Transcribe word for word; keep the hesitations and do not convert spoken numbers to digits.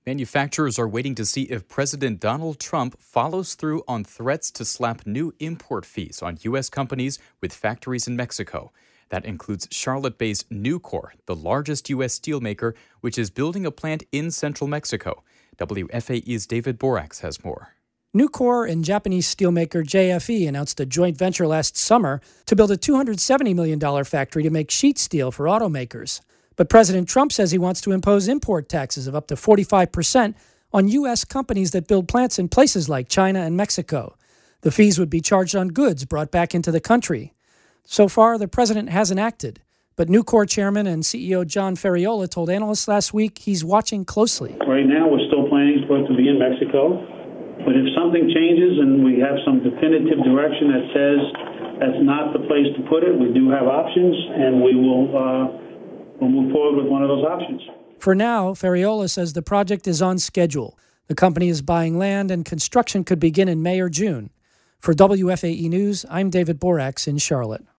Manufacturers are waiting to see if President Donald Trump follows through on threats to slap new import fees on U S companies with factories in Mexico. That includes Charlotte-based Nucor, the largest U S steelmaker, which is building a plant in central Mexico. W F A E's David Borax has more. Nucor and Japanese steelmaker J F E announced a joint venture last summer to build a two hundred seventy million dollars factory to make sheet steel for automakers. But President Trump says he wants to impose import taxes of up to forty-five percent on U S companies that build plants in places like China and Mexico. The fees would be charged on goods brought back into the country. So far, the president hasn't acted. But Nucor chairman and C E O John Ferriola told analysts last week he's watching closely. Right now, we're still planning for it to be in Mexico. But if something changes and we have some definitive direction that says that's not the place to put it, we do have options, and we will uh, we'll move forward with one of those options. For now, Ferriola says the project is on schedule. The company is buying land and construction could begin in May or June. For W F A E News, I'm David Borax in Charlotte.